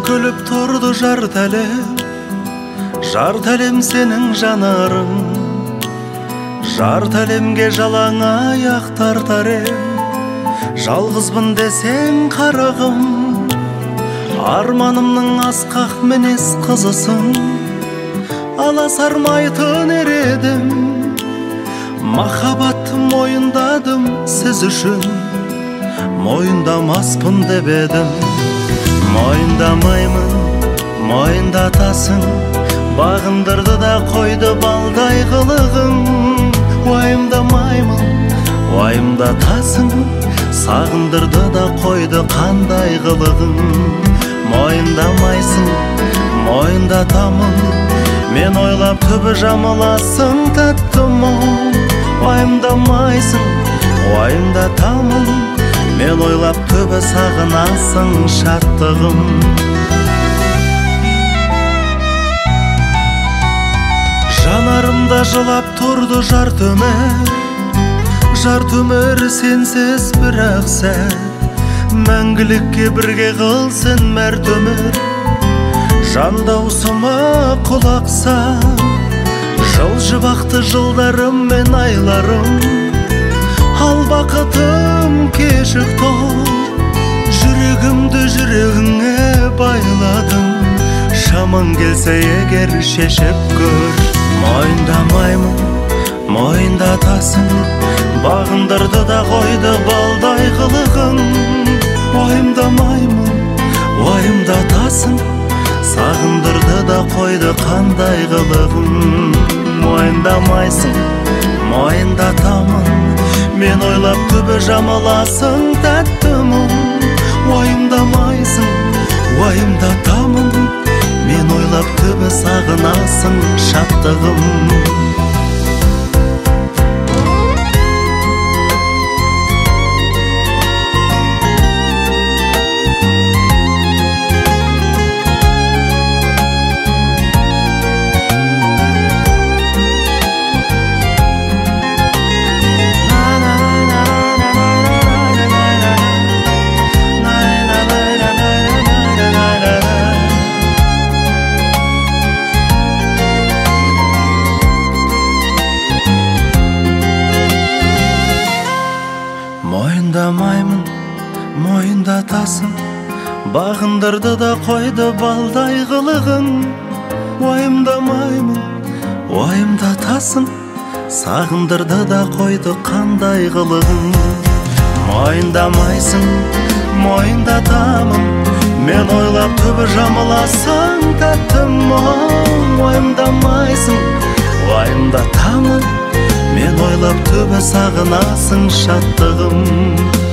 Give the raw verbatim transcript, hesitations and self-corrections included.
күліп тұрды жар тәлем, жар тәлем сенің жанарың. Жар тәлемге жалаң аяқ тартар ем, жалғызбын десең қарағым. Арманымның асқақ мінез қызысың, аласармайтын ередім. Махаббатты мойындадым сіз үшін, мойындамаспын деп едім. Мойындамаймын, мойындатасың, бағындырды да қойды балдай қылығың. Уайымдамаймын, уайымдатасың, сағындырды да қойды қандай қылығың. Мойындамайсың, мойындатамын, мен ойлап түбі жамыласың тәттім оу. Уайымдамайсың, уайымдатамын, мен ойлап түбі сағынасың шаттығым. Жанарымда жылап тұрды жар төмер, жар төмер сенсіз бірақ сәт. Мәңгілікке бірге қылсын мәрт өмір, жан даусыма құлақ сал. Жыл жыбақты жылдарым мен айларым, ал бақытым кешік тол. Жүрегімді жүрегіңе байладым, шамың келсе егер шешіп көр. Мойындамаймын, мойындатасың, бағындырды да қойды балдай қылығың. Уайымдамаймын, уайымдатасың, сағындырды да қойды қандай қылығың. Мойындамайсың, мойындатамын, мен ойлап түбі жамыласың тәттім оу. Уайымдамайсың, уайымдатамын, мен ойлап түбі сағынасың шаттығым. Мойындамаймын, мойындатасың, бағындырды да қойды балдай қылығың. Уайымдамаймын, уайымдатасың, сағындырды да қойды қандай қылығың. Мойындамайсың, мойындатамын, мен ойлап түбі жамыласың тәттім оу. Уайымдамайсың, уайымдатамын, мен ойлап түбі сағынасың шаттығым.